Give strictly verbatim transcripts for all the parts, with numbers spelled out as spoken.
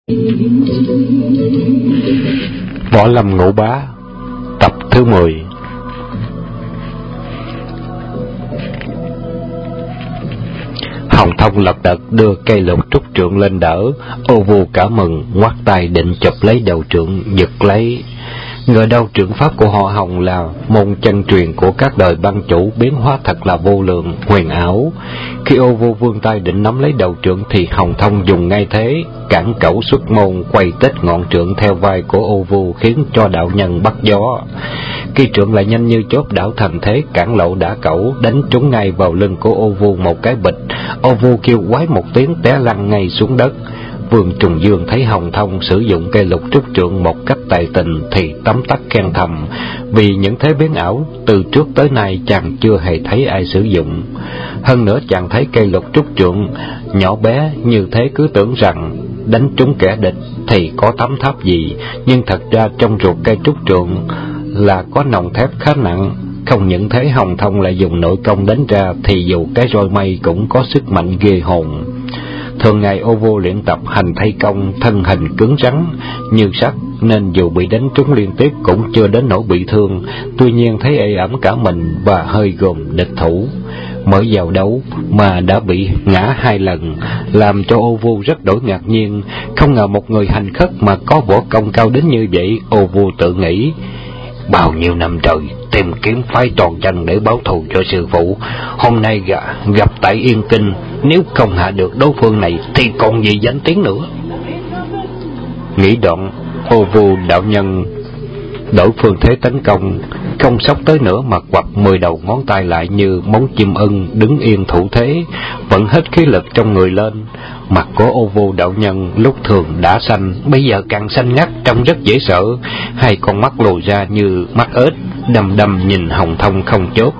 Võ Lâm Ngũ Bá tập thứ mười. Hồng Thông lật đật đưa cây lục trúc trượng lên đỡ, Ô Vu cả mừng, ngoắt tay định chụp lấy đầu trượng, giật lấy. Ngờ đâu trượng pháp của họ Hồng là môn chân truyền của các đời bang chủ, biến hóa thật là vô lượng, huyền ảo. Khi Ô Vu vươn tay định nắm lấy đầu trượng thì Hồng Thông dùng ngay thế, cản cẩu xuất môn, quay tít ngọn trượng theo vai của Ô Vu, khiến cho đạo nhân bắt gió. Khi trượng lại nhanh như chớp đảo thành thế cản lậu đả cẩu, đánh trúng ngay vào lưng của Ô Vu một cái bịch. Ô Vu kêu quái một tiếng, té lăn ngay xuống đất. Vương Trùng Dương thấy Hồng Thông sử dụng cây lục trúc trượng một cách tài tình thì tấm tắc khen thầm, vì những thế biến ảo từ trước tới nay chàng chưa hề thấy ai sử dụng. Hơn nữa chàng thấy cây lục trúc trượng nhỏ bé như thế, cứ tưởng rằng đánh trúng kẻ địch thì có tấm tháp gì, nhưng thật ra trong ruột cây trúc trượng là có nòng thép khá nặng. Không những thế, Hồng Thông lại dùng nội công đánh ra thì dù cái roi mây cũng có sức mạnh ghê hồn. Thường ngày Ô Vu luyện tập hành thay công, thân hình cứng rắn như sắt, nên dù bị đánh trúng liên tiếp cũng chưa đến nỗi bị thương. Tuy nhiên thấy ê ẩm cả mình và hơi gồm địch thủ. Mới vào đấu mà đã bị ngã hai lần, làm cho Ô Vu rất đổi ngạc nhiên. Không ngờ một người hành khất mà có võ công cao đến như vậy. Ô Vu tự nghĩ, bao nhiêu năm trời tìm kiếm phái toàn chân để báo thù cho sư phụ, hôm nay gặp tại Yên Kinh, nếu không hạ được đối phương này thì còn gì danh tiếng nữa. Nghĩ đoạn, Ô Vu đạo nhân đổi phương thế tấn công, không sốc tới nữa mà quặp mười đầu ngón tay lại như móng chim ưng, đứng yên thủ thế, vận hết khí lực trong người lên. Mặt của Ô Vu đạo nhân lúc thường đã xanh, bây giờ càng xanh ngắt, trông rất dễ sợ. Hai con mắt lồi ra như mắt ếch, đăm đăm nhìn Hồng Thông không chớp.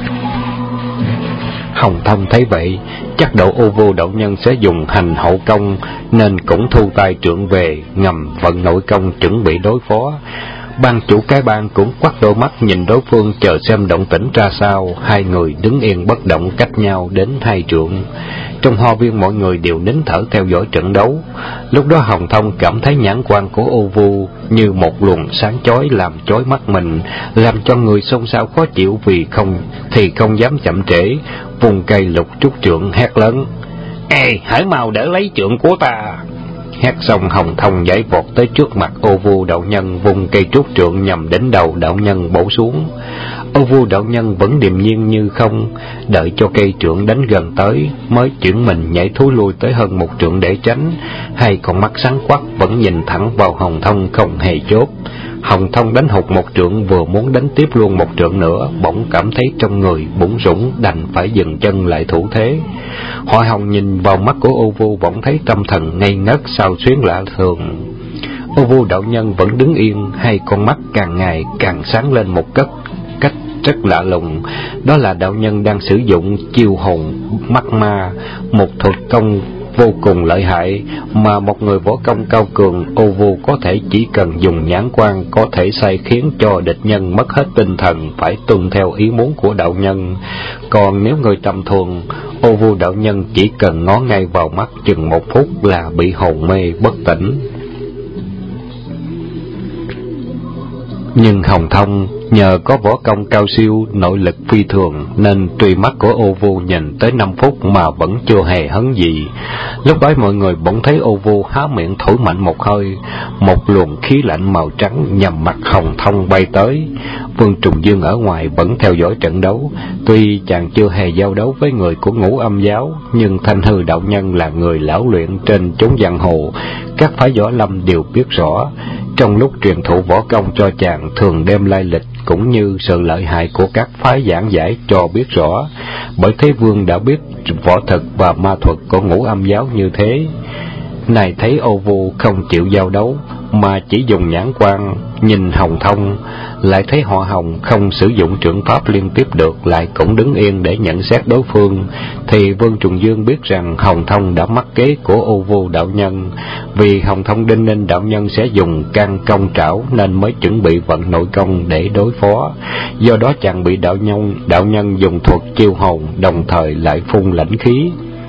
Hồng Thông thấy vậy, chắc độ Ô Vu đạo nhân sẽ dùng hành hậu công, nên cũng thu tay trượng về, ngầm vận nội công chuẩn bị đối phó. Ban chủ cái bang cũng quắt đôi mắt nhìn đối phương, chờ xem động tĩnh ra sao. Hai người đứng yên bất động cách nhau đến hai trượng. Trong hoa viên mọi người đều nín thở theo dõi trận đấu. Lúc đó Hồng Thông cảm thấy nhãn quan của Ô Vu như một luồng sáng chói làm chói mắt mình, làm cho người xôn xao khó chịu, vì không thì không dám chậm trễ, vùng cây lục trúc trượng hét lớn: "Ê, hãy mau đỡ lấy trượng của ta!" Hét xong, Hồng Thông nhảy vọt tới trước mặt Ô Vu đạo nhân, vùng cây trúc trượng nhằm đến đầu đạo nhân bổ xuống. Ô Vu đạo nhân vẫn điềm nhiên như không, đợi cho cây trượng đánh gần tới mới chuyển mình nhảy thối lui tới hơn một trượng để tránh. Hai con mắt sáng quắc vẫn nhìn thẳng vào Hồng Thông không hề chốt. Hồng Thông đánh hụt một trượng, vừa muốn đánh tiếp luôn một trượng nữa, bỗng cảm thấy trong người bủn rủn, đành phải dừng chân lại thủ thế. Họ Hồng nhìn vào mắt của Ô Vu bỗng thấy tâm thần ngây ngất, sao xuyến lạ thường. Ô Vu đạo nhân vẫn đứng yên, hai con mắt càng ngày càng sáng lên một cách cách rất lạ lùng. Đó là đạo nhân đang sử dụng chiêu hồn mắt ma, một thuật công vô cùng lợi hại mà một người võ công cao cường, Ô Vu có thể chỉ cần dùng nhãn quan có thể sai khiến cho địch nhân mất hết tinh thần, phải tuân theo ý muốn của đạo nhân. Còn nếu người tầm thường, Ô Vu đạo nhân chỉ cần ngó ngay vào mắt chừng một phút là bị hồn mê bất tỉnh. Nhưng Hồng Thông nhờ có võ công cao siêu, nội lực phi thường, nên tuy mắt của Ô Vu nhìn tới năm phút mà vẫn chưa hề hấn gì. Lúc đó mọi người bỗng thấy Ô Vu há miệng thổi mạnh một hơi, một luồng khí lạnh màu trắng nhằm mặt Hồng Thông bay tới. Vương Trùng Dương ở ngoài vẫn theo dõi trận đấu. Tuy chàng chưa hề giao đấu với người của Ngũ Âm giáo, nhưng Thanh Hư đạo nhân là người lão luyện trên chốn giang hồ, các phái võ lâm đều biết rõ. Trong lúc truyền thụ võ công cho chàng, thường đem lai lịch cũng như sự lợi hại của các phái giảng giải cho biết rõ. Bởi thế Vương đã biết võ thực và ma thuật của Ngũ Âm giáo như thế. Này thấy Ô Vu không chịu giao đấu mà chỉ dùng nhãn quan nhìn Hồng Thông, lại thấy họ Hồng không sử dụng trượng pháp liên tiếp được, lại cũng đứng yên để nhận xét đối phương, thì Vương Trùng Dương biết rằng Hồng Thông đã mắc kế của Ô Vu đạo nhân. Vì Hồng Thông đinh ninh đạo nhân sẽ dùng can công trảo, nên mới chuẩn bị vận nội công để đối phó. Do đó chàng bị đạo nhân đạo nhân dùng thuật chiêu hồn, đồng thời lại phun lãnh khí.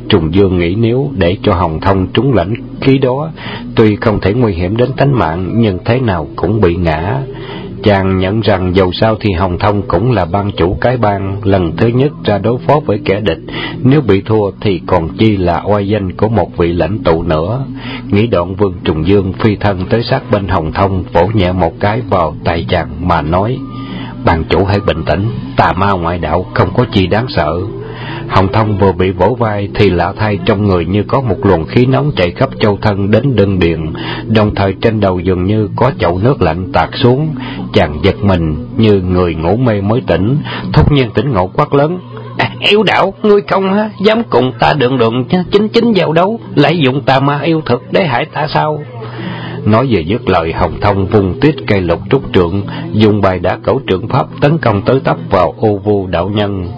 Trùng Dương nghĩ nếu để cho Hồng Thông trúng lãnh khí đó, tuy không thể nguy hiểm đến tính mạng, nhưng thế nào cũng bị ngã. Chàng nhận rằng dầu sao thì Hồng Thông cũng là ban chủ cái bang lần thứ nhất ra đối phó với kẻ địch, nếu bị thua thì còn chi là oai danh của một vị lãnh tụ nữa. Nghĩ đoạn, Vương Trùng Dương phi thân tới sát bên Hồng Thông, vỗ nhẹ một cái vào tay chàng mà nói: "Ban chủ hãy bình tĩnh, tà ma ngoại đạo không có chi đáng sợ." Hồng Thông vừa bị vỗ vai thì lạ thay trong người như có một luồng khí nóng chạy khắp châu thân đến đương điền, đồng thời trên đầu dường như có chậu nước lạnh tạt xuống. Chàng giật mình như người ngủ mê mới tỉnh, thốt nhiên tỉnh ngộ quát lớn: À, yêu đạo, ngươi không ha, dám cùng ta đường đường chính chính vào đấu, lại dụng tà ma yêu thực để hại ta sao? Nói về dứt lời, Hồng Thông vung tiết cây lục trúc trượng, dùng bài đả cẩu trượng pháp tấn công tới tấp vào Ô Vu đạo nhân.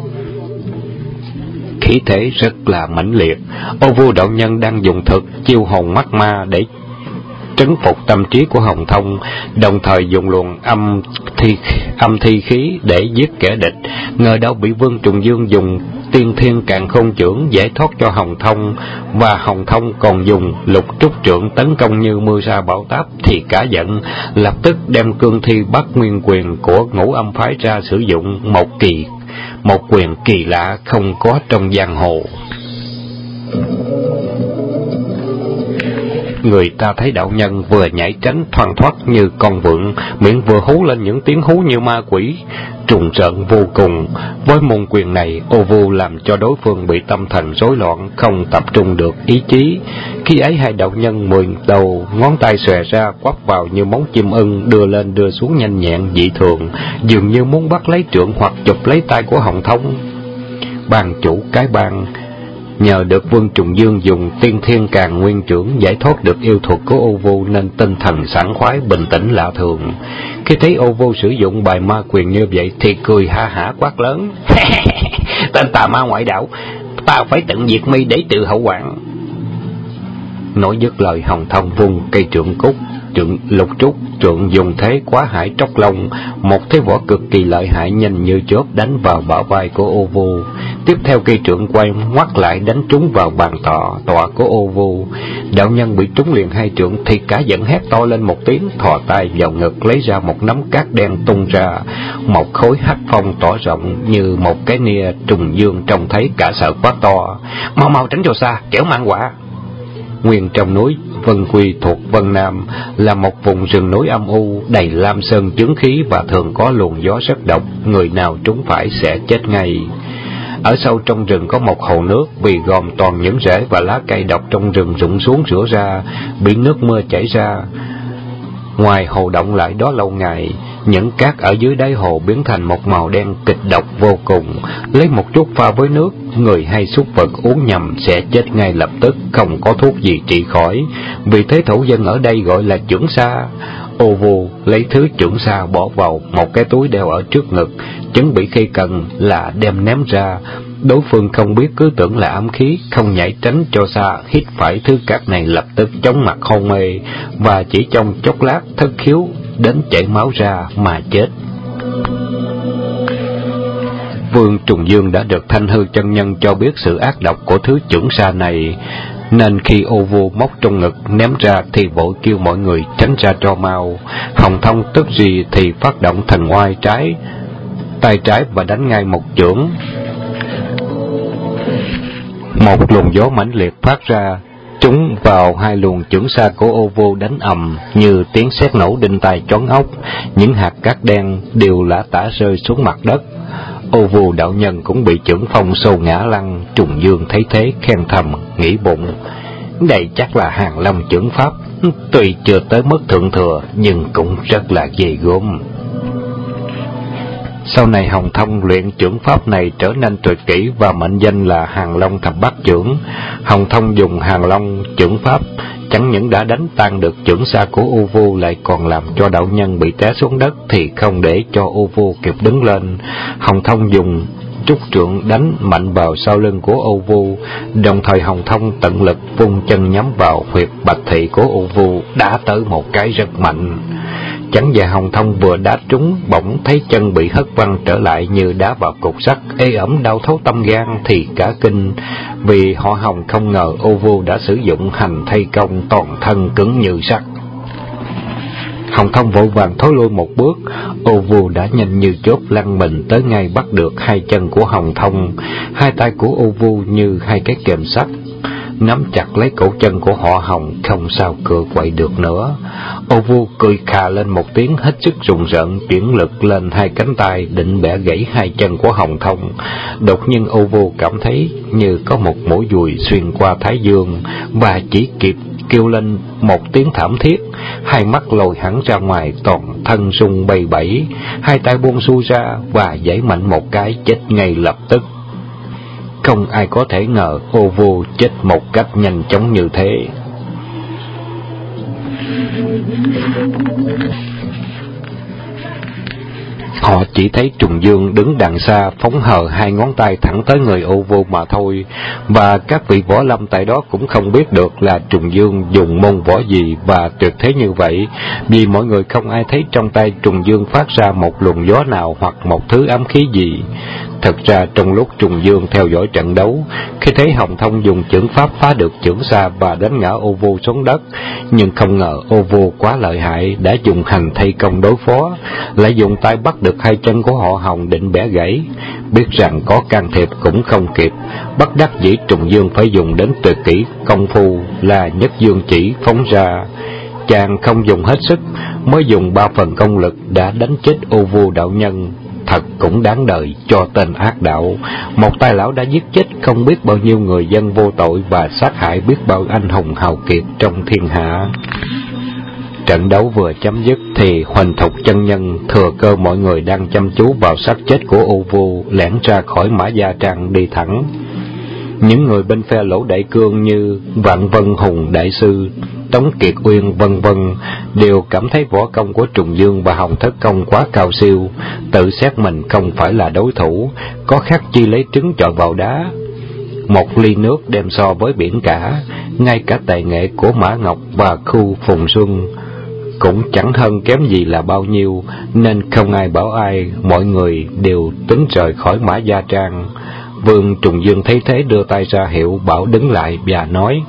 Khí thế rất là mãnh liệt. Ô Vu đạo nhân đang dùng thực chiêu hồn mắt ma để trấn phục tâm trí của Hồng Thông, đồng thời dùng luồng âm thi âm thi khí để giết kẻ địch. Ngờ đâu bị Vương Trùng Dương dùng tiên thiên càn khôn chưởng giải thoát cho Hồng Thông, và Hồng Thông còn dùng lục trúc trượng tấn công như mưa sa bão táp, thì cả giận, lập tức đem cương thi bắt nguyên quyền của Ngũ Âm phái ra sử dụng, một kỳ một quyền kỳ lạ không có trong giang hồ. Người ta thấy đạo nhân vừa nhảy tránh thoăn thoắt như con vượn, miệng vừa hú lên những tiếng hú như ma quỷ, trùng rợn vô cùng. Với môn quyền này, Ô Vu làm cho đối phương bị tâm thần rối loạn, không tập trung được ý chí. Khi ấy hai đạo nhân mười đầu ngón tay xòe ra quắp vào như móng chim ưng, đưa lên đưa xuống nhanh nhẹn dị thường, dường như muốn bắt lấy trượng hoặc chụp lấy tay của Hồng Thông. Ban chủ cái bang nhờ được Vương Trùng Dương dùng tiên thiên càn nguyên trưởng giải thoát được yêu thuật của Ô Vu, nên tinh thần sảng khoái bình tĩnh lạ thường. Khi thấy Ô Vu sử dụng bài ma quyền như vậy thì cười ha hả quát lớn: Tên tà ma ngoại đạo, ta phải tận diệt mi để tự hậu hoạn. Nói dứt lời, Hồng Thông vung cây trượng cúc trượng lục trúc trượng dùng thế quá hải tróc lông, một thế võ cực kỳ lợi hại nhanh như chớp đánh vào bả vai của Ô Vu. Tiếp theo cây trượng quay ngoắt lại đánh trúng vào bàn tọa tọa của Ô Vu. Đạo nhân bị trúng liền hai trượng thì cả giận hét to lên một tiếng, thò tay vào ngực lấy ra một nắm cát đen tung ra, một khối hắc phong tỏ rộng như một cái nia. Trùng Dương trông thấy cả sợ quá to: Mau mau tránh cho xa, kẻo mang quả. Nguyên trong núi Vân Quy thuộc Vân Nam là một vùng rừng núi âm u đầy lam sơn chứng khí, và thường có luồng gió rất độc, người nào trúng phải sẽ chết ngay. Ở sâu trong rừng có một hồ nước, vì gồm toàn những rễ và lá cây độc trong rừng rụng xuống rửa ra, bị nước mưa chảy ra. Ngoài hồ động lại đó lâu ngày, những cát ở dưới đáy hồ biến thành một màu đen kịch độc vô cùng. Lấy một chút pha với nước, người hay súc vật uống nhầm sẽ chết ngay lập tức, không có thuốc gì trị khỏi. Vì thế thổ dân ở đây gọi là chưởng sa. Ô Vu lấy thứ chưởng sa bỏ vào một cái túi đeo ở trước ngực, chuẩn bị khi cần là đem ném ra. Đối phương không biết cứ tưởng là ám khí, không nhảy tránh cho xa, hít phải thứ cát này lập tức chóng mặt hôn mê, và chỉ trong chốc lát thất khiếu đến chảy máu ra mà chết. Vương Trùng Dương đã được Thanh Hư chân nhân cho biết sự ác độc của thứ chưởng sa này, nên khi Ô Vu móc trong ngực ném ra thì vội kêu mọi người tránh ra cho mau. Hồng Thông tức gì thì phát động thần oai trái tay trái và đánh ngay một chưởng. Một luồng gió mãnh liệt phát ra, trúng vào hai luồng chưởng sa của Ô Vu, đánh ầm như tiếng sét nổ đinh tai chói óc. Những hạt cát đen đều lả tả rơi xuống mặt đất. Ô Vu đạo nhân cũng bị chưởng phong xô ngã lăn. Trùng Dương thấy thế khen thầm, nghĩ bụng: đây chắc là Hàng Long chưởng pháp, tuy chưa tới mức thượng thừa nhưng cũng rất là ghê gớm. Sau này Hồng Thông luyện chưởng pháp này trở nên tuyệt kỹ và mệnh danh là Hàng Long thập bát chưởng. Hồng Thông dùng Hàng Long chưởng pháp chẳng những đã đánh tan được chưởng sa của Ô Vu, lại còn làm cho đạo nhân bị té xuống đất thì không để cho Ô Vu kịp đứng lên. Hồng Thông dùng trúc trượng đánh mạnh vào sau lưng của Ô Vu, đồng thời Hồng Thông tận lực vung chân nhắm vào huyệt bạch thị của Ô Vu, đã tới một cái rất mạnh. Chắn và Hồng Thông vừa đá trúng, bỗng thấy chân bị hất văng trở lại như đá vào cục sắt, ê ẩm đau thấu tâm gan thì cả kinh, vì họ Hồng không ngờ Ô Vô đã sử dụng hành thay công, toàn thân cứng như sắt. Hồng Thông vội vàng thối lui một bước, Ô Vô đã nhanh như chớp lăn mình tới ngay bắt được hai chân của Hồng Thông. Hai tay của Ô Vô như hai cái kềm sắt, nắm chặt lấy cổ chân của họ Hồng, không sao cựa quậy được nữa. Ô Vô cười khà lên một tiếng hết sức rùng rợn, chuyển lực lên hai cánh tay định bẻ gãy hai chân của Hồng Thông. Đột nhiên Ô Vô cảm thấy như có một mũi dùi xuyên qua thái dương, và chỉ kịp kêu lên một tiếng thảm thiết, hai mắt lồi hẳn ra ngoài, toàn thân rung bay bẩy, hai tay buông xuôi ra và giãy mạnh một cái, chết ngay lập tức. Không ai có thể ngờ Ô Vô chết một cách nhanh chóng như thế. Họ chỉ thấy Trùng Dương đứng đằng xa phóng hờ hai ngón tay thẳng tới người Ô Vô mà thôi, và các vị võ lâm tại đó cũng không biết được là Trùng Dương dùng môn võ gì và tuyệt thế như vậy, vì mọi người không ai thấy trong tay Trùng Dương phát ra một luồng gió nào hoặc một thứ ám khí gì. Thật ra trong lúc Trùng Dương theo dõi trận đấu, khi thấy Hồng Thông dùng chưởng pháp phá được chưởng xa và đánh ngã Ô Vô xuống đất, nhưng không ngờ Ô Vô quá lợi hại, đã dùng hành thay công đối phó, lại dùng tay bắt được hai chân của họ Hồng định bẻ gãy. Biết rằng có can thiệp cũng không kịp, bất đắc dĩ Trùng Dương phải dùng đến tuyệt kỹ công phu là Nhất Dương Chỉ phóng ra. Chàng không dùng hết sức, mới dùng ba phần công lực đã đánh chết Ô Vô đạo nhân. Thật cũng đáng đời cho tên ác đạo, một tay lão đã giết chết không biết bao nhiêu người dân vô tội và sát hại biết bao anh hùng hào kiệt trong thiên hạ. Trận đấu vừa chấm dứt thì Huỳnh Thục chân nhân thừa cơ mọi người đang chăm chú vào xác chết của Ô Vô, lẻn ra khỏi Mã Gia Trang đi thẳng. Những người bên phe Lỗ Đại Cương như Vạn Vân Hùng Đại Sư, Tống Kiệt Uyên vân vân đều cảm thấy võ công của Trùng Dương và Hồng Thất Công quá cao siêu, tự xét mình không phải là đối thủ, có khác chi lấy trứng chọi vào đá. Một ly nước đem so với biển cả, ngay cả tài nghệ của Mã Ngọc và Khu Phùng Xuân cũng chẳng hơn kém gì là bao nhiêu, nên không ai bảo ai, mọi người đều tính rời khỏi Mã Gia Trang. Vương Trùng Dương thấy thế đưa tay ra hiệu bảo đứng lại và nói: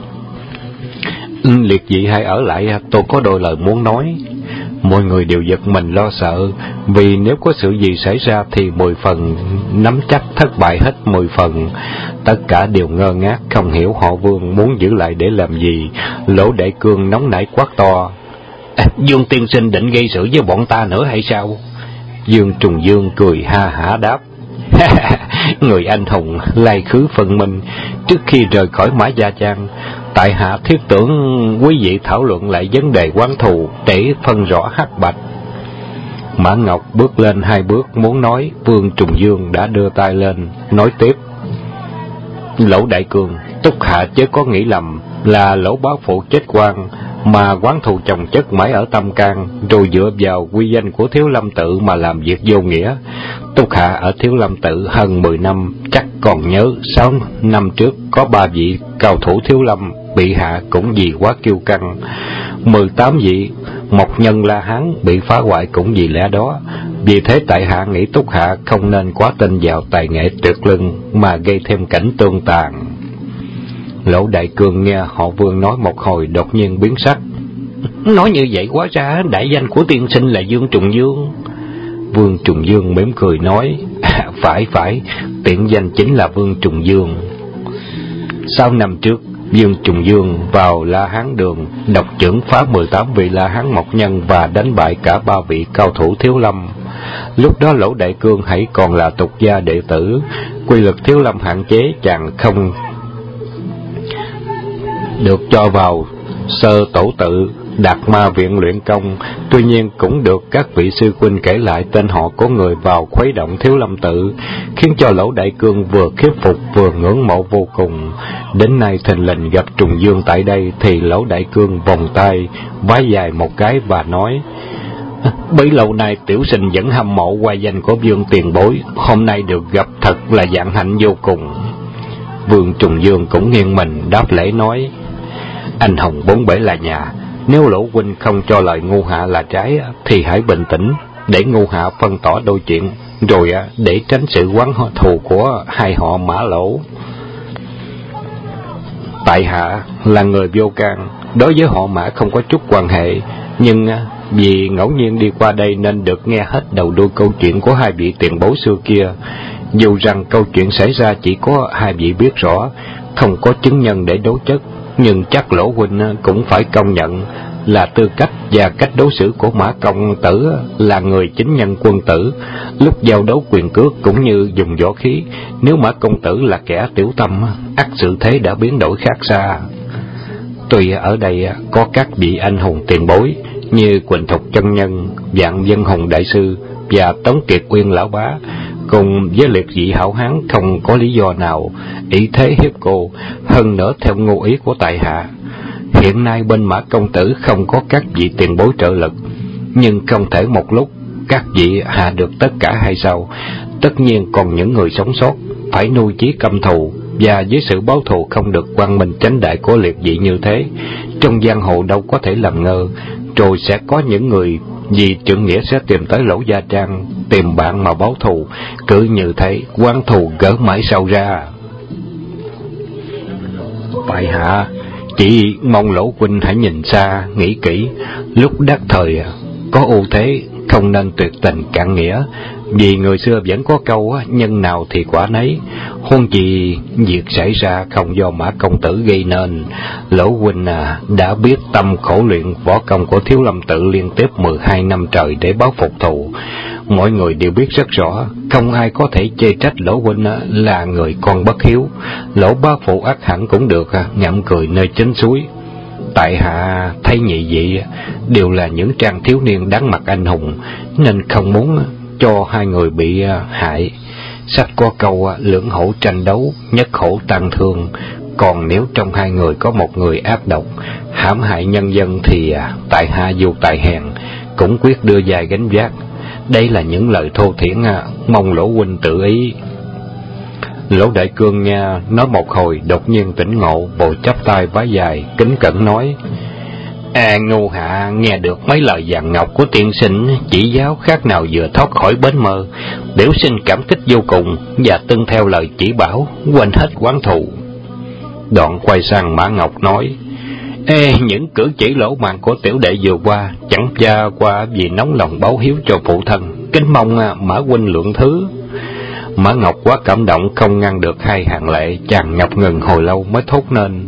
Liệt vị hãy ở lại, tôi có đôi lời muốn nói. Mọi người đều giật mình lo sợ, vì nếu có sự gì xảy ra thì mười phần nắm chắc thất bại hết mười phần. Tất cả đều ngơ ngác, không hiểu họ Vương muốn giữ lại để làm gì. Lỗ Đại Cương nóng nảy quát to: à, Dương tiên sinh định gây sự với bọn ta nữa hay sao? Dương Trùng Dương cười ha hả đáp: Người anh hùng lai khứ phân minh, trước khi rời khỏi Mã Gia Trang, tại hạ thiết tưởng quý vị thảo luận lại vấn đề oán thù để phân rõ hắc bạch. Mã Ngọc bước lên hai bước muốn nói, Vương Trùng Dương đã đưa tay lên nói tiếp: Lỗ Đại Cương, Túc hạ chớ có nghĩ lầm là Lỗ bá phụ chết quan, mà oán thù chồng chất mãi ở tâm can, rồi dựa vào quy danh của Thiếu Lâm Tự mà làm việc vô nghĩa. Túc hạ ở Thiếu Lâm Tự hơn mười năm, chắc còn nhớ sáu năm trước có ba vị cao thủ Thiếu Lâm bị hạ cũng vì quá kiêu căng. Mười tám vị Mộc Nhân La Hán bị phá hoại cũng vì lẽ đó. Vì thế tại hạ nghĩ Túc hạ không nên quá tin vào tài nghệ tuyệt lưng mà gây thêm cảnh tương tàn. Lỗ Đại Cương nghe họ Vương nói một hồi đột nhiên biến sắc. Nói như vậy quá ra đại danh của tiên sinh là Dương Trùng Dương. Vương Trùng Dương mỉm cười nói: à, Phải phải, tiện danh chính là Vương Trùng Dương. Sáu năm trước, Dương Trùng Dương vào La Hán Đường, độc chưởng phá mười tám vị La Hán Mộc Nhân và đánh bại cả ba vị cao thủ Thiếu Lâm. Lúc đó Lỗ Đại Cương hãy còn là tục gia đệ tử, quy lực Thiếu Lâm hạn chế, chàng không được cho vào sơ tổ tự Đạt Ma viện luyện công. Tuy nhiên cũng được các vị sư huynh kể lại tên họ của người vào khuấy động Thiếu Lâm Tự, khiến cho Lỗ Đại Cương vừa khiếp phục vừa ngưỡng mộ vô cùng. Đến nay thình lình gặp Trùng Dương tại đây thì Lỗ Đại Cương vòng tay vái dài một cái và nói: Bấy lâu nay tiểu sinh vẫn hâm mộ oai danh của Vương tiền bối, hôm nay được gặp thật là vạn hạnh vô cùng. Vương Trùng Dương cũng nghiêng mình đáp lễ nói: Anh hùng bốn bể là nhà, Nếu Lỗ huynh không cho lời Ngu Hạ là trái thì hãy bình tĩnh, để Ngu Hạ phân tỏ đôi chuyện, rồi để tránh sự oán thù của hai họ Mã Lỗ. Tại hạ là người vô can, đối với họ Mã không có chút quan hệ, nhưng vì ngẫu nhiên đi qua đây nên được nghe hết đầu đuôi câu chuyện của hai vị tiền bối xưa kia. Dù rằng câu chuyện xảy ra chỉ có hai vị biết rõ, không có chứng nhân để đối chất, nhưng chắc Lỗ huynh cũng phải công nhận là tư cách và cách đối xử của Mã công tử là người chính nhân quân tử, lúc giao đấu quyền cước cũng như dùng võ khí. Nếu Mã công tử là kẻ tiểu tâm, ắt sự thế đã biến đổi khác xa. Tuy ở đây có các vị anh hùng tiền bối như Quỳnh Thục chân nhân, Vạn Dân Hùng đại sư và Tống Kiệt Uyên lão bá, cùng với liệt vị hảo hán không có lý do nào ý thế hiếp cô. Hơn nữa theo ngụ ý của tại hạ, hiện nay bên Mã công tử không có các vị tiền bối trợ lực, nhưng không thể một lúc các vị hạ được tất cả hay sao? Tất nhiên còn những người sống sót phải nuôi chí căm thù, và với sự báo thù không được quang minh chánh đại của liệt vị như thế, trong giang hồ đâu có thể làm ngơ. Rồi sẽ có những người vì trưởng nghĩa sẽ tìm tới Lỗ Gia Trang tìm bạn mà báo thù, cứ như thế oán thù gỡ mãi sau ra. Tại hạ chỉ mong Lỗ huynh hãy nhìn xa nghĩ kỹ, lúc đắc thời có ưu thế không nên tuyệt tình cạn nghĩa, vì người xưa vẫn có câu nhân nào thì quả nấy. Huống chi việc xảy ra không do Mã công tử gây nên. Lỗ huynh à, đã biết tâm khổ luyện võ công của Thiếu Lâm Tự liên tiếp mười hai năm trời để báo phục thù. Mọi người đều biết rất rõ, không ai có thể chê trách Lỗ huynh là người con bất hiếu. Lỗ bá phụ ắt hẳn cũng được ngậm cười nơi chính suối. Tại hạ thấy nhị vị đều là những trang thiếu niên đáng mặt anh hùng, nên không muốn cho hai người bị hại. Sách có câu lưỡng hổ tranh đấu, nhất hổ tan thương. Còn nếu trong hai người có một người ác độc, hãm hại nhân dân thì tại hạ dù tài hèn cũng quyết đưa dài gánh vác. Đây là những lời thô thiển, mong Lỗ huynh tự ý. Lỗ Đại Cương nghe nói một hồi đột nhiên tỉnh ngộ, vội chắp tay vái dài kính cẩn nói: À, Ngu Hạ nghe được mấy lời vàng ngọc của tiên sinh chỉ giáo khác nào vừa thoát khỏi bến mơ, biểu xin cảm kích vô cùng và tuân theo lời chỉ bảo, quên hết oán thù. Đoạn quay sang Mã Ngọc nói: Ê, những cử chỉ lỗ mãn của tiểu đệ vừa qua chẳng cha qua vì nóng lòng báo hiếu cho phụ thân, kính mong Mã huynh lượng thứ. Mã Ngọc quá cảm động không ngăn được hai hàng lệ, chàng ngập ngừng hồi lâu mới thốt nên: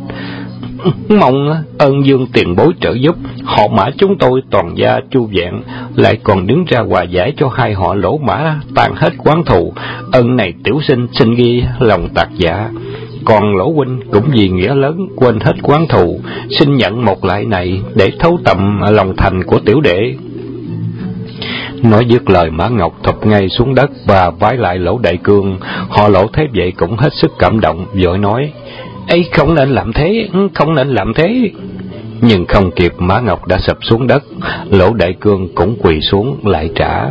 Mong ơn dương tiền bối trợ giúp, họ Mã chúng tôi toàn gia chu vẹn, lại còn đứng ra hòa giải cho hai họ Lỗ Mã tan hết oán thù. Ơn này tiểu sinh xin ghi lòng tạc giả. Còn Lỗ huynh cũng vì nghĩa lớn quên hết oán thù, xin nhận một lại này để thấu tầm lòng thành của tiểu đệ. Nói dứt lời, Mã Ngọc thụp ngay xuống đất và vái lại Lỗ Đại Cương. Họ Lỗ thấy vậy cũng hết sức cảm động, vội nói: Ê, không nên làm thế, không nên làm thế. Nhưng không kịp, Mã Ngọc đã sụp xuống đất. Lỗ Đại Cương cũng quỳ xuống lại trả.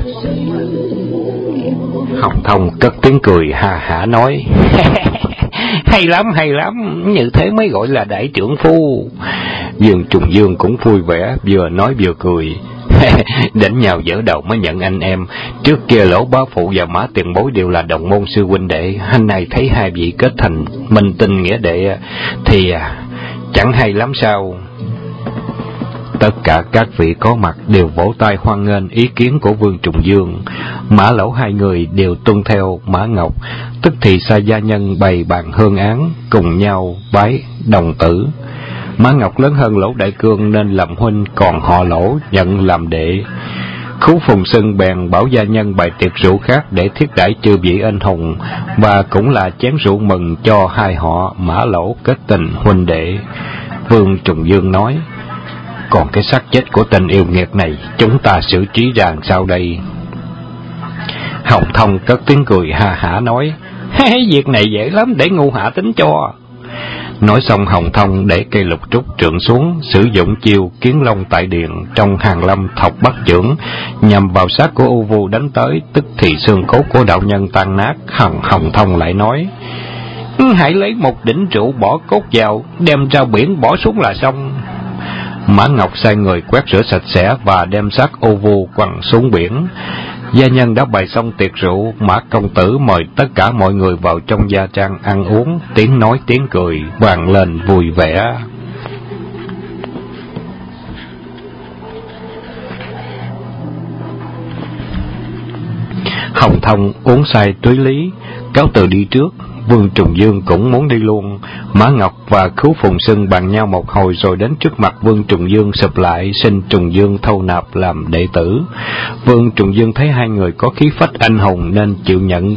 Hồng Thông cất tiếng cười ha hả nói: Hay lắm, hay lắm, như thế mới gọi là đại trưởng phu. Dương Trùng Dương cũng vui vẻ, vừa nói vừa cười. Đánh nhau dở đầu mới nhận anh em. Trước kia Lỗ bá phụ và Mã tiền bối đều là đồng môn sư huynh đệ, hôm nay thấy hai vị kết thành minh tinh nghĩa đệ thì à, chẳng hay lắm sao? Tất cả các vị có mặt đều vỗ tay hoan nghênh ý kiến của Vương Trùng Dương. Mã Lỗ hai người đều tuân theo Mã Ngọc, tức thì sai gia nhân bày bàn hương án, cùng nhau bái đồng tử. Mã Ngọc lớn hơn Lỗ Đại Cương nên làm huynh, còn họ Lỗ nhận làm đệ. Khú Phùng Sưng bèn bảo gia nhân bày tiệc rượu khác để thiết đãi chư vị anh hùng, và cũng là chén rượu mừng cho hai họ Mã Lỗ kết tình huynh đệ. Vương Trùng Dương nói: Còn cái xác chết của tình yêu nghiệt này chúng ta xử trí ra sao đây? Hồng Thông cất tiếng cười ha hả nói: Việc này dễ lắm, để Ngu Hạ tính cho. Nói xong, Hồng Thông để cây lục trúc trượng xuống, sử dụng chiêu kiến long tại điện trong hàng lâm thọc bắt chưởng, nhằm vào xác của U Vu đánh tới. Tức thì xương cốt của đạo nhân tan nát. Hồng Hồng Thông lại nói: Hãy lấy một đỉnh rượu bỏ cốt vào, đem ra biển bỏ xuống là xong. Mã Ngọc sai người quét rửa sạch sẽ và đem xác ô vu quăng xuống biển. Gia nhân đã bày xong tiệc rượu, Mã công tử mời tất cả mọi người vào trong gia trang ăn uống, tiếng nói tiếng cười vang lên vui vẻ. Hồng Thông uống say túy lý, cáo từ đi trước. Vương Trùng Dương cũng muốn đi luôn. Mã Ngọc và Khứu Phùng Sưng bàn nhau một hồi rồi đến trước mặt Vương Trùng Dương sụp lại xin Trùng Dương thâu nạp làm đệ tử. Vương Trùng Dương thấy hai người có khí phách anh hùng nên chịu nhận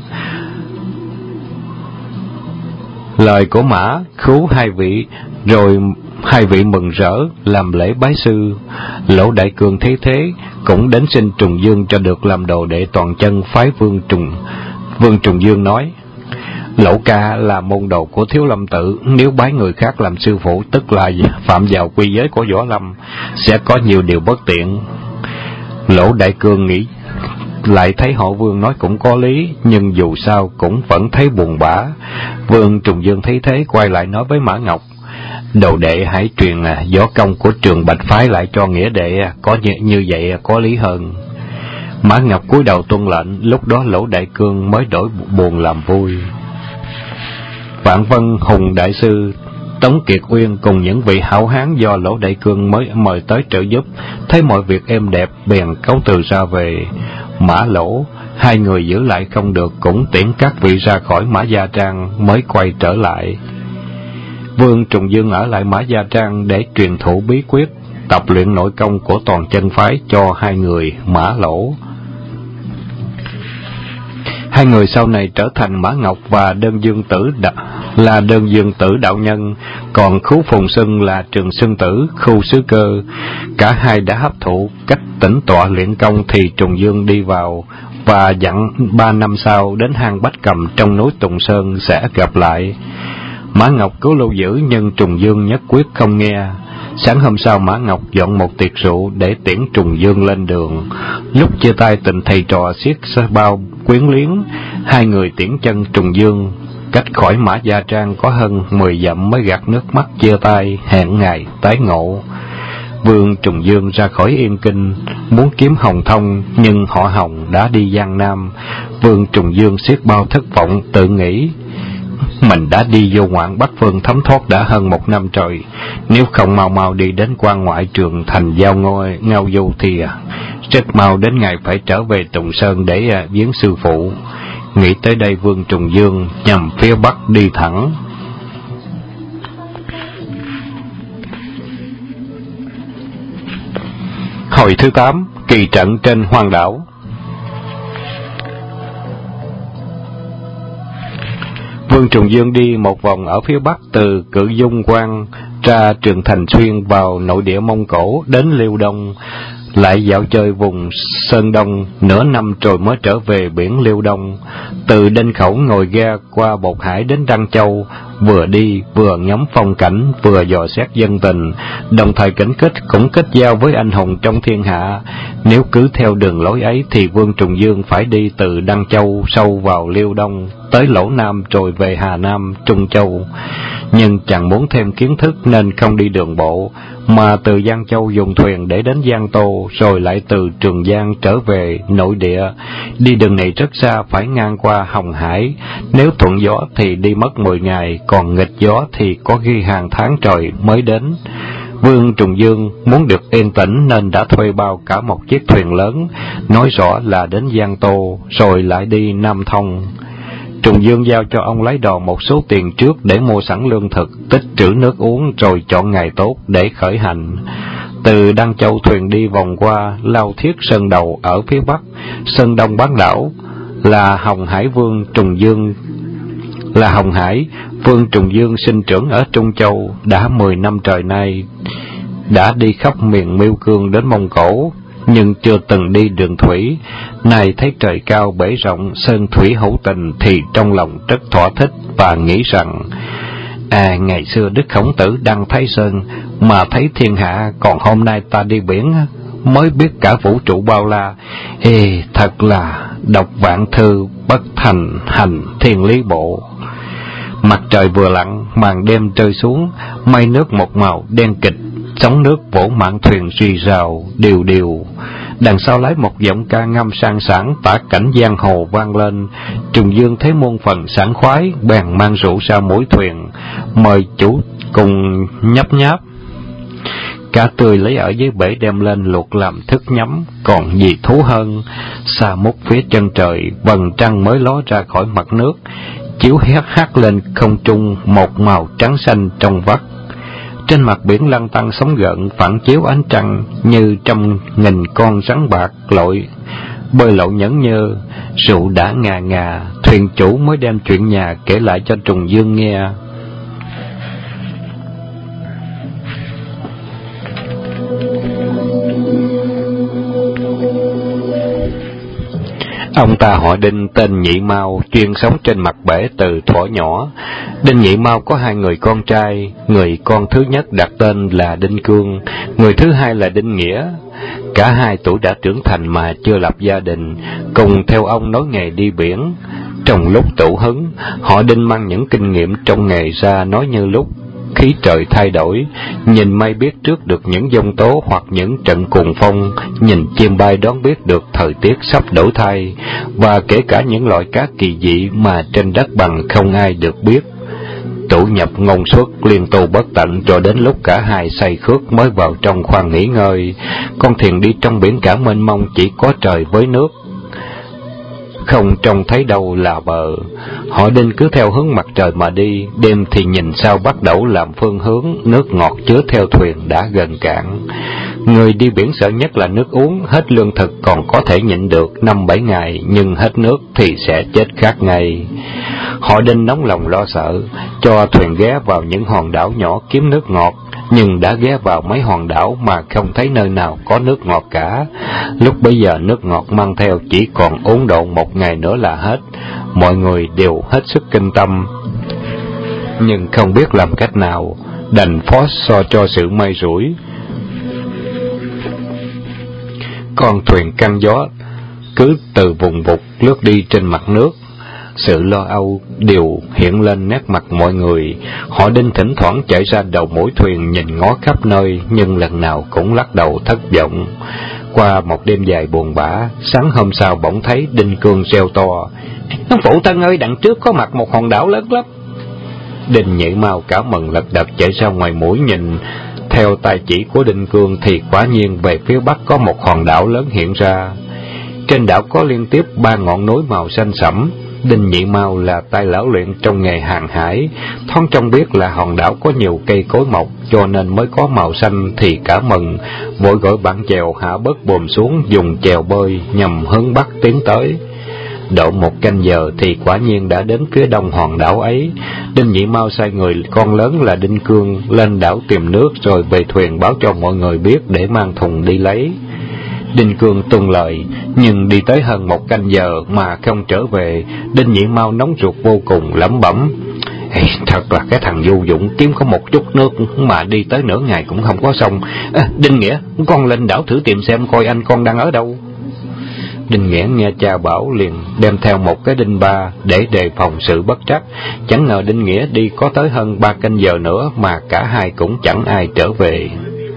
lời của Mã, Khứu hai vị, rồi hai vị mừng rỡ làm lễ bái sư. Lỗ Đại Cương thấy thế cũng đến xin Trùng Dương cho được làm đồ đệ toàn chân phái Vương Trùng. Vương Trùng Dương nói: Lỗ ca là môn đồ của Thiếu Lâm Tự, nếu bái người khác làm sư phụ tức là phạm vào quy giới của Võ Lâm, sẽ có nhiều điều bất tiện. Lỗ Đại Cương nghĩ lại thấy họ Vương nói cũng có lý, nhưng dù sao cũng vẫn thấy buồn bã. Vương Trùng Dương thấy thế quay lại nói với Mã Ngọc: Đồ đệ hãy truyền võ công của Trường Bạch phái lại cho nghĩa đệ, có như, như vậy có lý hơn. Mã Ngọc cúi đầu tuân lệnh, lúc đó Lỗ Đại Cương mới đổi buồn làm vui. Vạn Vân Hùng Đại Sư, Tống Kiệt Uyên cùng những vị hảo hán do Lỗ Đại Cương mới mời tới trợ giúp, thấy mọi việc êm đẹp bèn cáo từ ra về. Mã Lỗ, hai người giữ lại không được cũng tiễn các vị ra khỏi Mã Gia Trang mới quay trở lại. Vương Trùng Dương ở lại Mã Gia Trang để truyền thụ bí quyết, tập luyện nội công của toàn chân phái cho hai người Mã Lỗ. Hai người sau này trở thành Mã Ngọc và Đơn Dương Tử đa, là Đơn Dương Tử đạo nhân, còn Khứu Phùng Sưng là Trường Sưng Tử, Khu Sứ Cơ. Cả hai đã hấp thụ cách tĩnh tọa luyện công thì Trùng Dương đi vào và dặn ba năm sau đến hang Bách Cầm trong núi Tùng Sơn sẽ gặp lại. Mã Ngọc cố lưu giữ nhưng Trùng Dương nhất quyết không nghe. Sáng hôm sau Mã Ngọc dọn một tiệc rượu để tiễn Trùng Dương lên đường. Lúc chia tay tình thầy trò xiết bao quyến luyến, hai người tiễn chân Trùng Dương cách khỏi Mã Gia Trang có hơn mười dặm mới gạt nước mắt chia tay, hẹn ngày tái ngộ. Vương Trùng Dương ra khỏi Yên Kinh muốn kiếm Hồng Thông, nhưng họ Hồng đã đi Giang Nam. Vương Trùng Dương xiết bao thất vọng, tự nghĩ mình đã đi vô ngoạn Bắc Phương thấm thoát đã hơn một năm trời, nếu không mau mau đi đến quan ngoại trường thành giao ngôi ngao du thì à, rất mau đến ngày phải trở về Tùng Sơn để à, viếng sư phụ. Nghĩ tới đây Vương Trùng Dương nhằm phía bắc đi thẳng. Hồi thứ tám, kỳ trận trên hoang đảo. Vương Trùng Dương đi một vòng ở phía bắc từ Cự Dung Quan ra Trường Thành Xuyên vào nội địa Mông Cổ đến Liêu Đông, lại dạo chơi vùng Sơn Đông nửa năm rồi mới trở về biển Liêu Đông. Từ Đinh Khẩu ngồi ghe qua Bột Hải đến Đăng Châu, vừa đi vừa ngắm phong cảnh vừa dò xét dân tình, đồng thời cảnh kết cũng kết giao với anh hùng trong thiên hạ. Nếu cứ theo đường lối ấy thì Vương Trùng Dương phải đi từ Đăng Châu sâu vào Liêu Đông tới Lỗ Nam rồi về Hà Nam, Trung Châu. Nhưng chẳng muốn thêm kiến thức nên không đi đường bộ, mà từ Giang Châu dùng thuyền để đến Giang Tô, rồi lại từ Trường Giang trở về nội địa. Đi đường này rất xa, phải ngang qua Hồng Hải, nếu thuận gió thì đi mất mười ngày, còn nghịch gió thì có ghi hàng tháng trời mới đến. Vương Trùng Dương muốn được yên tĩnh nên đã thuê bao cả một chiếc thuyền lớn, nói rõ là đến Giang Tô, rồi lại đi Nam Thông. Trùng Dương giao cho ông lái đò một số tiền trước để mua sẵn lương thực, tích trữ nước uống, rồi chọn ngày tốt để khởi hành. Từ Đăng Châu thuyền đi vòng qua Lao Thiết Sơn Đầu ở phía bắc, Sơn Đông bán đảo là Hồng Hải. Vương Trùng Dương là Hồng Hải. Vương Trùng Dương sinh trưởng ở Trung Châu, đã mười năm trời nay đã đi khắp miền Miêu Cương đến Mông Cổ, nhưng chưa từng đi đường thủy. Này thấy trời cao bể rộng, sơn thủy hữu tình thì trong lòng rất thỏa thích và nghĩ rằng: À, ngày xưa Đức Khổng Tử đăng Thái Sơn mà thấy thiên hạ, còn hôm nay ta đi biển mới biết cả vũ trụ bao la. Ê, thật là đọc vạn thư bất thành hành thiên lý bộ. Mặt trời vừa lặn, màn đêm rơi xuống, mây nước một màu đen kịch, Sóng nước vỗ mạn thuyền rì rào đều đều. Đằng sau lái một giọng ca ngâm sang sảng tả cảnh giang hồ vang lên. Trùng Dương thấy muôn phần sảng khoái, bèn mang rượu ra mỗi thuyền, mời chủ cùng nhấp nháp. Cá tươi lấy ở dưới bể đem lên luộc làm thức nhắm, còn gì thú hơn. Xa mút phía chân trời, vầng trăng mới ló ra khỏi mặt nước, chiếu hét hắt lên không trung một màu trắng xanh trong vắt. Trên mặt biển lăn tăn sóng gợn phản chiếu ánh trăng như trăm nghìn con rắn bạc lội bơi lội nhẫn nhơ. Rượu đã ngà ngà, thuyền chủ mới đem chuyện nhà kể lại cho Trùng Dương nghe. Ông ta họ Đinh, tên Nhị Mao, chuyên sống trên mặt bể từ thuở nhỏ. Đinh Nhị Mao có hai người con trai, người con thứ nhất đặt tên là Đinh Cương, người thứ hai là Đinh Nghĩa. Cả hai tuổi đã trưởng thành mà chưa lập gia đình, cùng theo ông nối nghề đi biển. Trong lúc tụ hứng, họ Đinh mang những kinh nghiệm trong nghề ra nói như lúc khí trời thay đổi, nhìn mây biết trước được những giông tố hoặc những trận cuồng phong, nhìn chim bay đoán biết được thời tiết sắp đổi thay, và kể cả những loại cá kỳ dị mà trên đất bằng không ai được biết. Tụ nhập ngôn xuất liên tu bất tận cho đến lúc cả hai say khước mới vào trong khoang nghỉ ngơi. Con thuyền đi trong biển cả mênh mông, chỉ có trời với nước, không trông thấy đâu là bờ. Họ Đinh cứ theo hướng mặt trời mà đi, đêm thì nhìn sao bắt đầu làm phương hướng, nước ngọt chứa theo thuyền đã gần cạn. Người đi biển sợ nhất là nước uống, hết lương thực còn có thể nhịn được năm bảy ngày, nhưng hết nước thì sẽ chết khát ngay. Họ Đinh nóng lòng lo sợ, cho thuyền ghé vào những hòn đảo nhỏ kiếm nước ngọt, nhưng đã ghé vào mấy hòn đảo mà không thấy nơi nào có nước ngọt cả. Lúc bấy giờ nước ngọt mang theo chỉ còn ốn độ một ngày nữa là hết. Mọi người đều hết sức kinh tâm, nhưng không biết làm cách nào, đành phó so cho sự may rủi. Con thuyền căng gió cứ từ vùng vụt lướt đi trên mặt nước. Sự lo âu đều hiện lên nét mặt mọi người. Họ Đinh thỉnh thoảng chạy ra đầu mỗi thuyền nhìn ngó khắp nơi, nhưng lần nào cũng lắc đầu thất vọng. Qua một đêm dài buồn bã, sáng hôm sau bỗng thấy Đinh Cương reo to: "Phụ thân ơi, đằng trước có mặt một hòn đảo lớn lắm." Đinh Nhị Mao cả mừng lật đật chạy ra ngoài mũi nhìn. Theo tay chỉ của Đinh Cương thì quả nhiên về phía bắc có một hòn đảo lớn hiện ra. Trên đảo có liên tiếp ba ngọn núi màu xanh sẫm. Đinh Nhị Mao là tay lão luyện trong nghề hàng hải, thoáng trông biết là hòn đảo có nhiều cây cối mọc, cho nên mới có màu xanh thì cả mừng, vội gọi bạn chèo hạ bớt buồm xuống, dùng chèo bơi nhằm hướng bắc tiến tới. Độ một canh giờ thì quả nhiên đã đến phía đông hòn đảo ấy. Đinh Nhị Mao sai người con lớn là Đinh Cương lên đảo tìm nước, rồi về thuyền báo cho mọi người biết để mang thùng đi lấy. Đinh Cương tuân lời, nhưng đi tới hơn một canh giờ mà không trở về. Đinh Nhị Mao nóng ruột vô cùng, lẩm bẩm: "Ê, thật là cái thằng vô dụng, kiếm có một chút nước mà đi tới nửa ngày cũng không có xong. À, Đinh Nghĩa, con lên đảo thử tìm xem coi anh con đang ở đâu." Đinh Nghĩa nghe cha bảo liền đem theo một cái đinh ba để đề phòng sự bất trắc. Chẳng ngờ Đinh Nghĩa đi có tới hơn ba canh giờ nữa mà cả hai cũng chẳng ai trở về.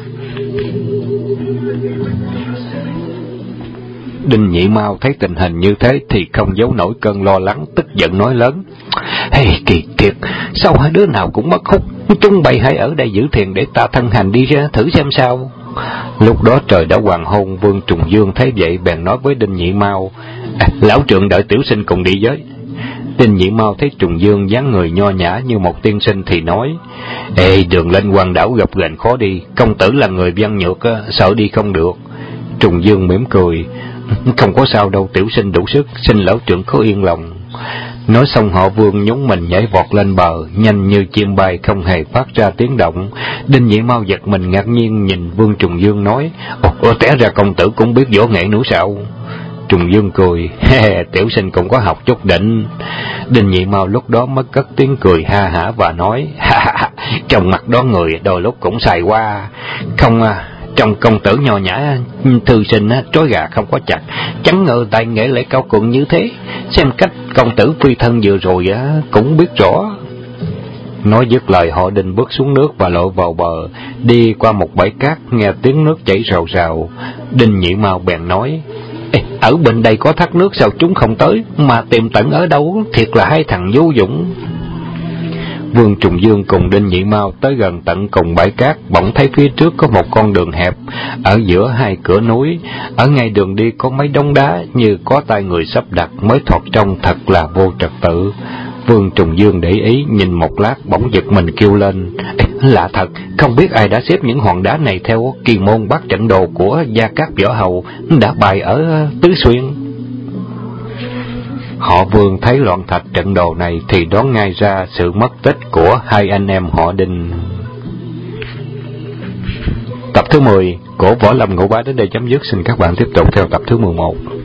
Đinh Nhị Mao thấy tình hình như thế thì không giấu nổi cơn lo lắng, tức giận nói lớn: "Hey, kỳ thiệt, sao hai đứa nào cũng mất hút? Chúng bay hãy ở đây giữ thuyền để ta thân hành đi ra thử xem sao." Lúc đó trời đã hoàng hôn. Vương Trùng Dương thấy vậy bèn nói với Đinh Nhị Mao: à, "Lão trượng đợi tiểu sinh cùng đi với." Đinh Nhị Mao thấy Trùng Dương dáng người nho nhã như một tiên sinh thì nói: "Ê, đường lên quan đảo gập ghềnh khó đi, công tử là người văn nhược, sợ đi không được." Trùng Dương mỉm cười: "Không có sao đâu, tiểu sinh đủ sức, xin lão trưởng có yên lòng." Nói xong họ Vương nhún mình nhảy vọt lên bờ, nhanh như chim bay không hề phát ra tiếng động. Đinh Nhị Mao giật mình ngạc nhiên nhìn Vương Trùng Dương nói: Ồ, té ra công tử cũng biết võ nghệ nữa sao?" Trùng Dương cười: "He, tiểu sinh cũng có học chút đỉnh." Đinh Nhị Mao lúc đó mới cất tiếng cười ha hả và nói: "Ha ha, trong mặt đó người đôi lúc cũng xài qua. Không à, trong công tử nho nhã thư sinh trói gà không có chặt, chẳng ngờ tài nghệ lại cao cường như thế. Xem cách công tử phi thân vừa rồi cũng biết rõ." Nói dứt lời, họ Đinh bước xuống nước và lội vào bờ, đi qua một bãi cát, nghe tiếng nước chảy rào rào. Đinh Nhị Mao bèn nói: Ê, ở bên đây có thác nước, sao chúng không tới, mà tìm tận ở đâu, thiệt là hai thằng vô dụng. Vương Trùng Dương cùng Đinh Nhị Mao tới gần tận cùng bãi cát, bỗng thấy phía trước có một con đường hẹp, ở giữa hai cửa núi, ở ngay đường đi có mấy đống đá như có tay người sắp đặt, mới thoạt trông thật là vô trật tự. Vương Trùng Dương để ý, nhìn một lát bỗng giật mình kêu lên: Ê, lạ thật, không biết ai đã xếp những hòn đá này theo kỳ môn bát trận đồ của Gia Cát Võ Hầu đã bày ở Tứ Xuyên. Họ Vương thấy loạn thạch trận đồ này thì đoán ngay ra sự mất tích của hai anh em họ Đinh. Tập thứ mười của Võ Lâm Ngũ Bá đến đây chấm dứt. Xin các bạn tiếp tục theo tập thứ mười một.